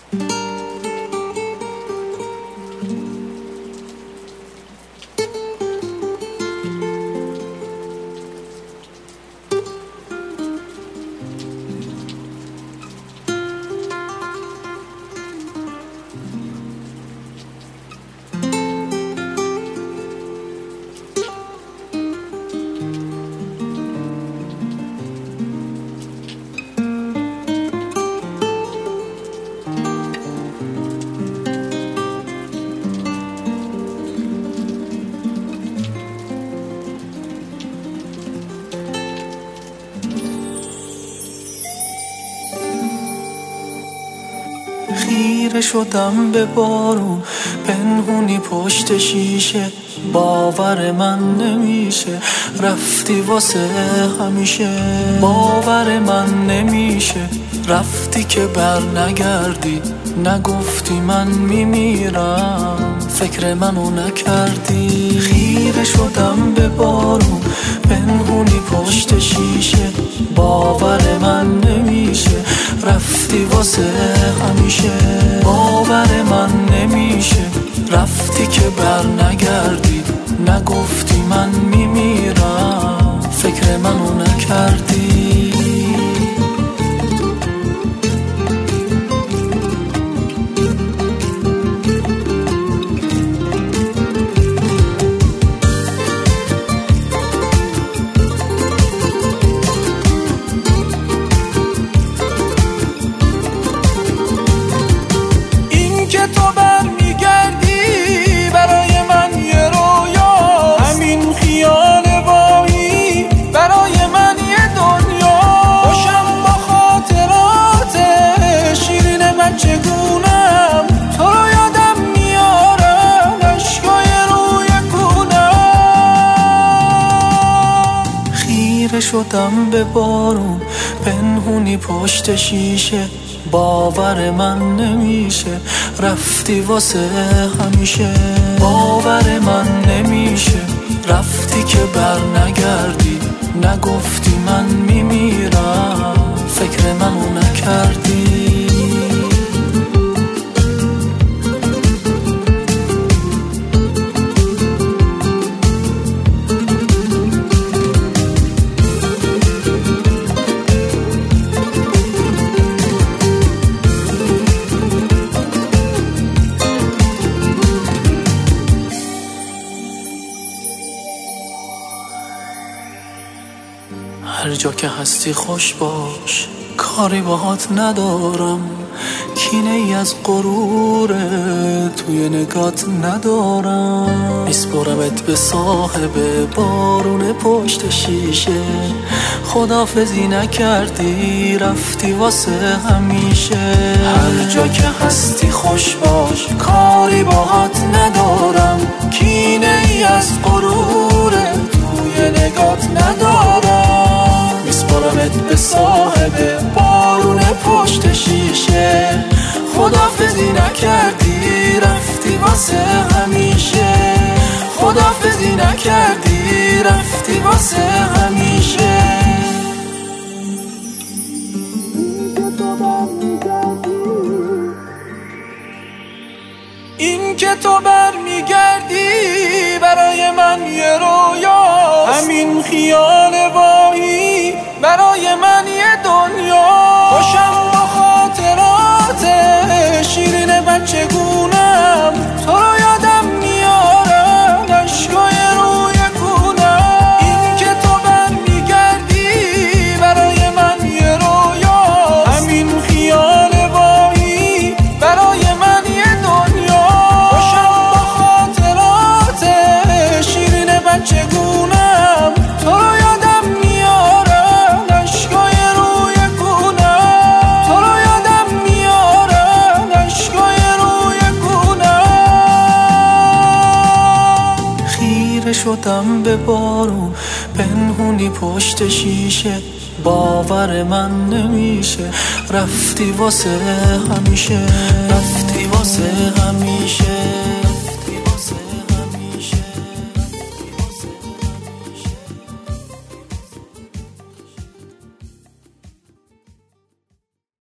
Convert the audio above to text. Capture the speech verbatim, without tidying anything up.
خیره شدم به بارون پنهونی پشت شیشه، باور من نمیشه رفتی واسه همیشه. باور من نمیشه رفتی که بر نگردی، نگفتی من میمیرم فکر منو نکردی. خیره شدم به بارون پنهونی پشت شیشه، باور من نمیشه رفتی واسه همیشه. باور من نمیشه رفتی که بر نگردی، نگفتی من میمیرم فکر منو نکردی. شدم به بارون پنهونی پشت شیشه، باور من نمیشه رفتی واسه همیشه. باور من نمیشه رفتی که بر نگردی، نگفتی من میمیرم فکر منو نکردی. هر جا که هستی خوش باش، کاری باهات ندارم، کینه ای از غرور توی نگات ندارم. میسپرمت به صاحب بارون پشت شیشه، خدافزی نکردی رفتی واسه همیشه. هر جا که هستی خوش باش، کاری باهات ندارم، کینه ای از غرور توی نگات ندارم. میسپرمت به صاحب بارون پشت شیشه، خدافزی نکردی رفتی واسه همیشه. خدافزی نکردی رفتی واسه همیشه. این که تو برمیگردی برای من یه رویا، همین خیال واهی برای من یه دنیا. خوشم با خاطرات شیرین بچگونم، تو رو یادم میارم اشکای روی کونم. این که تو برمیگردی برای من یه رویا، همین خیال واهی برای من یه دنیا. خوشم با خاطرات شیرین بچگونم، تو رو یادم میارم اشکای روی کونم. تو رو یادم میارم اشکای روی کونم. خیره شدم به بارون پنهونی پشت شیشه، باور من نمیشه رفتی واسه همیشه. رفتی واسه همیشه.